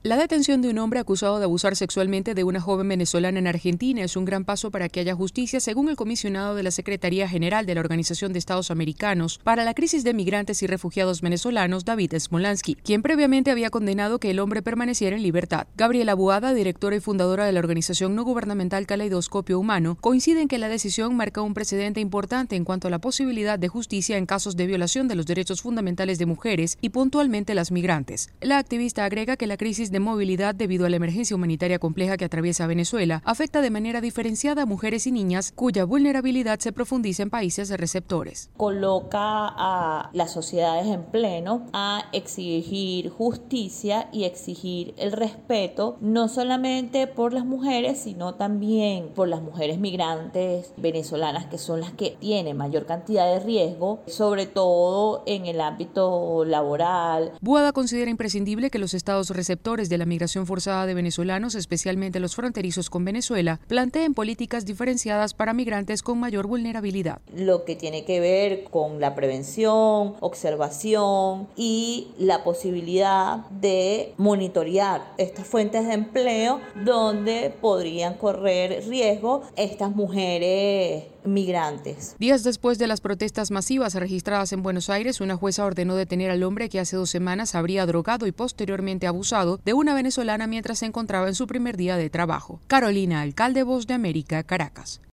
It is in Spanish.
La detención de un hombre acusado de abusar sexualmente de una joven venezolana en Argentina es un gran paso para que haya justicia, según el comisionado de la Secretaría General de la Organización de Estados Americanos para la crisis de migrantes y refugiados venezolanos, David Smolansky, quien previamente había condenado que el hombre permaneciera en libertad. Gabriela Boada, directora y fundadora de la organización no gubernamental Caleidoscopio Humano, coincide en que la decisión marca un precedente importante en cuanto a la posibilidad de justicia en casos de violación de los derechos fundamentales de mujeres y puntualmente las migrantes. La activista agrega que la crisis de movilidad debido a la emergencia humanitaria compleja que atraviesa Venezuela afecta de manera diferenciada a mujeres y niñas cuya vulnerabilidad se profundiza en países receptores. Coloca a las sociedades en pleno a exigir justicia y exigir el respeto no solamente por las mujeres, sino también por las mujeres migrantes venezolanas, que son las que tienen mayor cantidad de riesgo, sobre todo en el ámbito laboral. Boada considera imprescindible que los estados receptores de la migración forzada de venezolanos, especialmente los fronterizos con Venezuela, planteen políticas diferenciadas para migrantes con mayor vulnerabilidad. Lo que tiene que ver con la prevención, observación y la posibilidad de monitorear estas fuentes de empleo donde podrían correr riesgo estas mujeres migrantes. Días después de las protestas masivas registradas en Buenos Aires, una jueza ordenó detener al hombre que hace 2 semanas habría drogado y posteriormente abusado de una venezolana mientras se encontraba en su primer día de trabajo. Carolina Alcalde, Voz de América, Caracas.